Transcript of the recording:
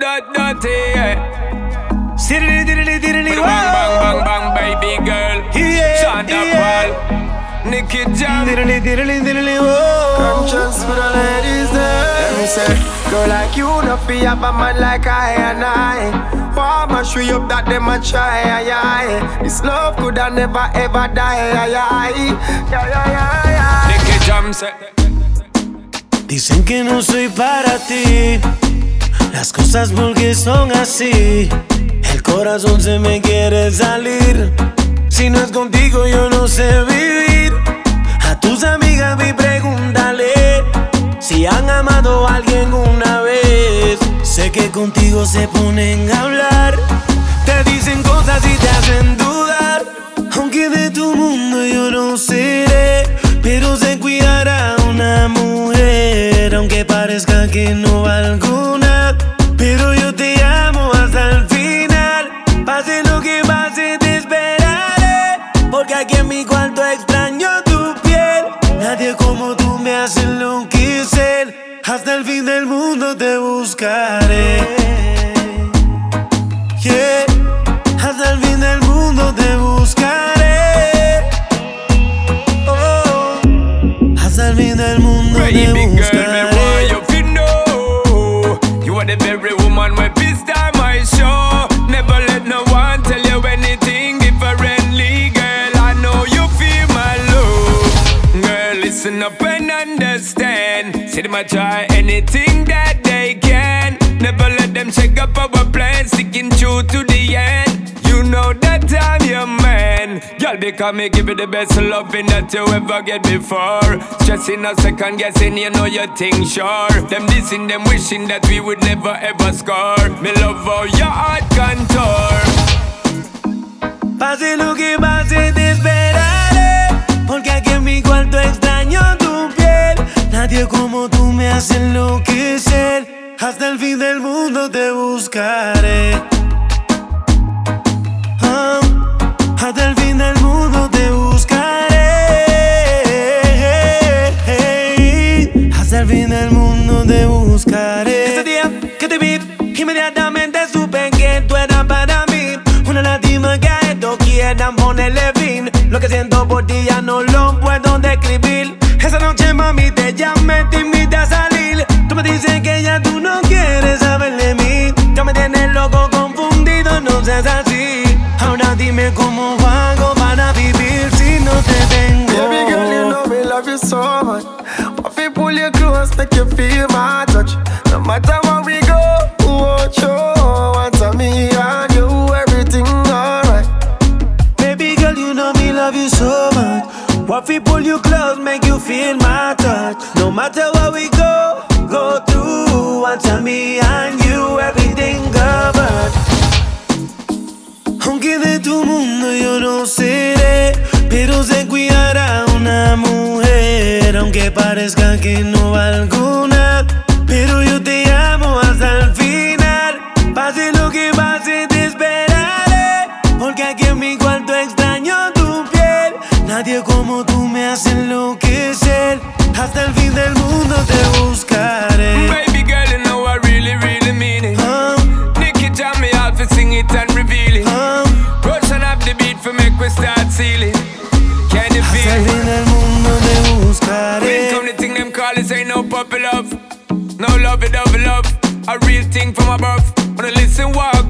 Dirty, yeah. Diddly, Bang, bang, bang, bang, baby girl. Shonda Paul, Nicky Jam. Diddly, whoa. Conscious for the ladies there. Let me say, girl like you, no fear have a man like I and I. I'ma show you up that them a try. This love could have never ever die. Nicky Jam say. Dicen que no soy para ti, las cosas porque son así. El corazón se me quiere salir. Si no es contigo yo no sé vivir. A tus amigas vi pregúntale si han amado a alguien una vez. Sé que contigo se ponen a hablar, te dicen cosas y te hacen dudar. Aunque de tu mundo yo no seré, pero sé cuidar a una mujer. Aunque parezca que no valgo nada, pero yo te amo hasta el final. Pase lo que pase te esperaré, porque aquí en mi cuarto extraño tu piel. Nadie como tú me hace enloquecer. Hasta el fin del mundo te buscaré. Yeah. Hasta el fin del mundo te buscaré. Oh. Hasta el fin del mundo te Baby girl, me buscaré. want you to know you are the very woman where this time I show. Never let no one tell you anything differently, girl. I know you feel my love. Girl, listen up and understand. See them a try anything that they can. Never let them shake up our plans, sticking true to the end. You know that I'm your man, girl, because me give you the best loving that you ever get before. Stressing a second guessing, you know you think sure. Them dissing, them wishing that we would never ever score. Me love how your heart contour. Pase lo que pase te esperaré, porque aquí en mi cuarto extraño tu piel. Nadie como tú me hace enloquecer. Hasta el fin del mundo te buscaré. Hasta el fin del mundo te buscaré. Hasta el fin del mundo te buscaré. Ese día que te vi, inmediatamente supe que tú eras para mí. Una lástima que a esto quieran ponerle fin. Lo que siento por ti ya no lo puedo describir. Esa noche mami te llamé, te invité a salir. Tú me dices que ya tú no quieres saber de mí. Ya me tienes loco, confundido, no seas así. Ahora dime cómo hago para vivir si no te tengo. Baby girl, you know me love you so much. If I pull you close, make you feel my touch. No matter where we go, what you want me and you, everything alright. Baby girl, you know me love you so much. What if pull you close, make you feel my touch. No matter where we go through. Want me and you, everything covered. Aunque de tu mundo yo no seré, pero sé cuidar a una mujer. Aunque parezca que no valgo nada, pero yo te amo hasta el final. Pase lo que pase te esperaré, porque aquí en mi cuarto extraño tu piel. Nadie como tú me hace enloquecer. Hasta el fin del mundo te buscaré. Baby girl, you know I really, really mean it. Nicky Jam me out to sing it and reveal it. Russian up the beat for make we start sealing. Can you feel Hasta el it? fin del mundo te buscaré. When come the thing them call it ain't no puppy love. No love it, love. A real thing from above. Wanna listen, walk